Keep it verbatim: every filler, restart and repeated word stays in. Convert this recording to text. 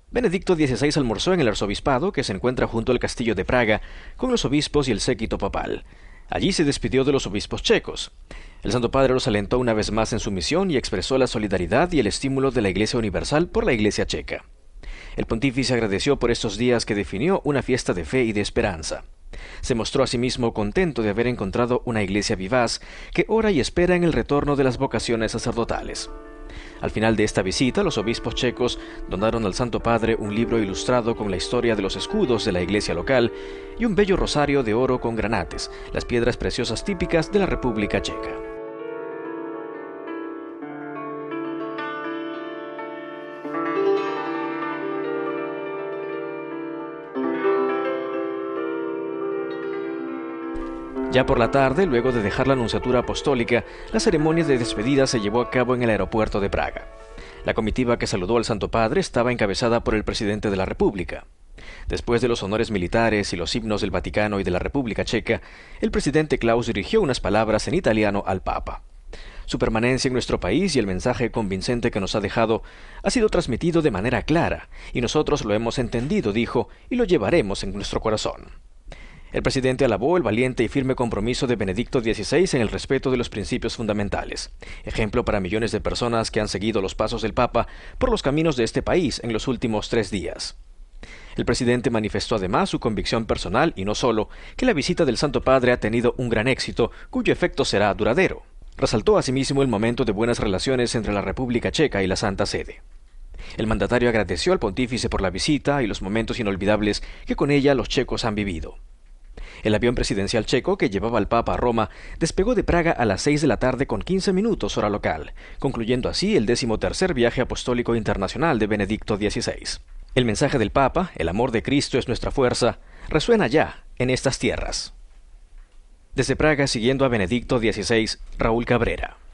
Benedicto dieciséis almorzó en el arzobispado, que se encuentra junto al castillo de Praga, con los obispos y el séquito papal. Allí se despidió de los obispos checos. El Santo Padre los alentó una vez más en su misión y expresó la solidaridad y el estímulo de la Iglesia Universal por la Iglesia checa. El pontífice agradeció por estos días que definió una fiesta de fe y de esperanza. Se mostró asimismo contento de haber encontrado una iglesia vivaz que ora y espera en el retorno de las vocaciones sacerdotales. Al final de esta visita, los obispos checos donaron al Santo Padre un libro ilustrado con la historia de los escudos de la iglesia local y un bello rosario de oro con granates, las piedras preciosas típicas de la República Checa. Ya por la tarde, luego de dejar la Nunciatura Apostólica, la ceremonia de despedida se llevó a cabo en el aeropuerto de Praga. La comitiva que saludó al Santo Padre estaba encabezada por el presidente de la República. Después de los honores militares y los himnos del Vaticano y de la República Checa, el presidente Klaus dirigió unas palabras en italiano al Papa. Su permanencia en nuestro país y el mensaje convincente que nos ha dejado ha sido transmitido de manera clara, y nosotros lo hemos entendido, dijo, y lo llevaremos en nuestro corazón. El presidente alabó el valiente y firme compromiso de Benedicto dieciséis en el respeto de los principios fundamentales, ejemplo para millones de personas que han seguido los pasos del Papa por los caminos de este país en los últimos tres días. El presidente manifestó además su convicción personal, y no solo, que la visita del Santo Padre ha tenido un gran éxito, cuyo efecto será duradero. Resaltó asimismo el momento de buenas relaciones entre la República Checa y la Santa Sede. El mandatario agradeció al pontífice por la visita y los momentos inolvidables que con ella los checos han vivido. El avión presidencial checo que llevaba al Papa a Roma despegó de Praga a las seis de la tarde con quince minutos hora local, concluyendo así el decimotercer viaje apostólico internacional de Benedicto dieciséis. El mensaje del Papa, el amor de Cristo es nuestra fuerza, resuena ya en estas tierras. Desde Praga, siguiendo a Benedicto dieciséis, Raúl Cabrera.